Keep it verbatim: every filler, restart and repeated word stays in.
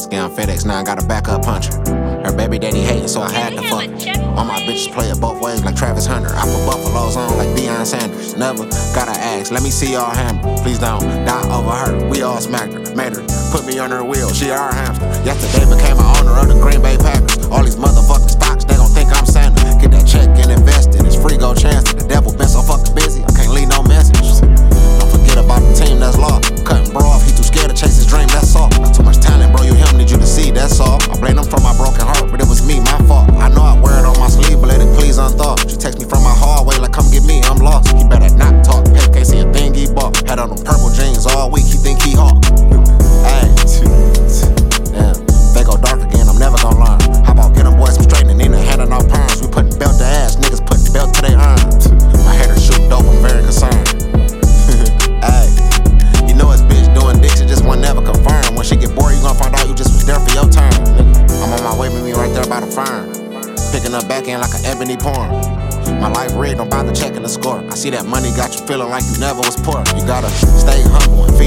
Scam FedEx, now I got a backup puncher. Her baby daddy hating, so I had to fuck her. All my bitches play it both ways like Travis Hunter. I put Buffaloes on like Deion Sanders. Never gotta ask, let me see y'all hammer. Please don't die over her, we all smacked her. Made her put me on her wheel, she our hamster. Yesterday became an owner of the Green Bay Packers. All these motherfucking stocks, they gon' think I'm Santa. Get that check and invest it, it's free, go chance it. The devil been so fucking busy, I can't leave no messages. Don't forget about the team that's lost. Cutting bro off, he too scared to chase his dream, that's all. Got too much talent, bro, you him, need you to see, that's all. I blame him for my broken heart, but it was me, my fault. I know I wear it on my sleeve, but let it please unthought. She text me from my hallway like, come get me, I'm lost. He better not talk, pay can't see a thing he bought. Had on them purple jeans all week, he think he hawk. Ayy, damn, they go dark again, I'm never gonna learn. How about get them boys some straightening in and handing out perms? We putting belt to ass, niggas putting belt to their arms. I had her shoot dope, I'm very concerned. Ayy, you know it's bitch doing dicks, it just one never confirmed. When she get bored, you gon' find out you just was there for your turn. I'm on my way, meet me right there by the farm. Picking up back in like an ebony porn. My life rigged, don't bother checking the score. I see that money got you feeling like you never was poor. You gotta stay humble and